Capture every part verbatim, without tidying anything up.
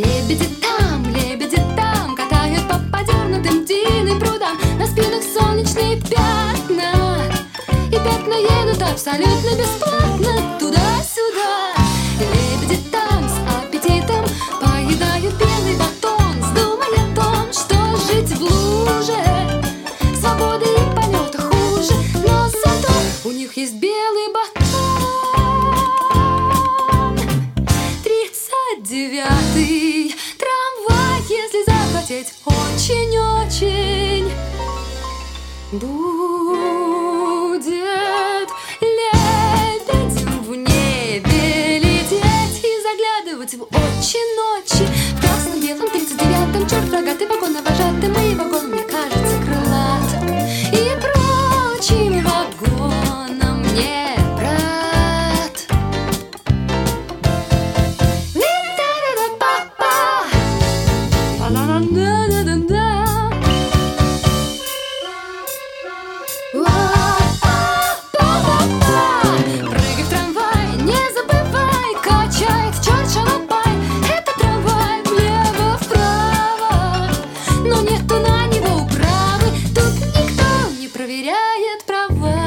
Лебеди там, лебеди там катают по подернутым тиной прудам, на спинах солнечные пятна, и пятна едут абсолютно бесплатно туда-сюда. Лебеди там с аппетитом поедают белый батон, с думой о том, что жить в луже свободы и полета хуже, но зато у них есть белый батон. Тридцать девятый трамвай, если захотеть очень-очень, будет лебедем в небе лететь и заглядывать в очи ночи. В красном-белом тридцать девятом черт рогатый вагоновожатый, мой вагон, мне кажется, крылат, и прочим вагонам не брат. Ви-да-да-да-па-па, па-да-да-да-да-да. Прыгай в трамвай, не забывай, качает черт шалопай. Это трамвай влево-вправо, но нету на него управы, тут никто не проверяет права.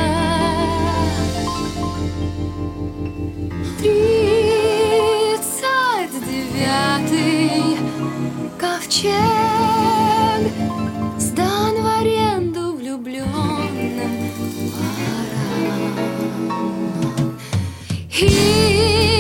Тридцать девятый ковчег сдан в аренду влюбленным парам. И